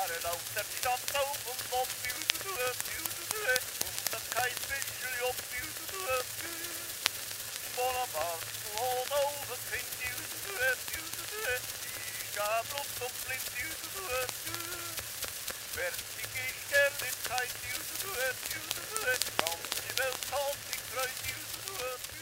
fahren auf der Stadt auf und ab, und das kein Fischel, Bonaparte, hold over, ich gab Lust und blind, fertig ist Ehrlichkeit, ganz die Welt hat sich freut,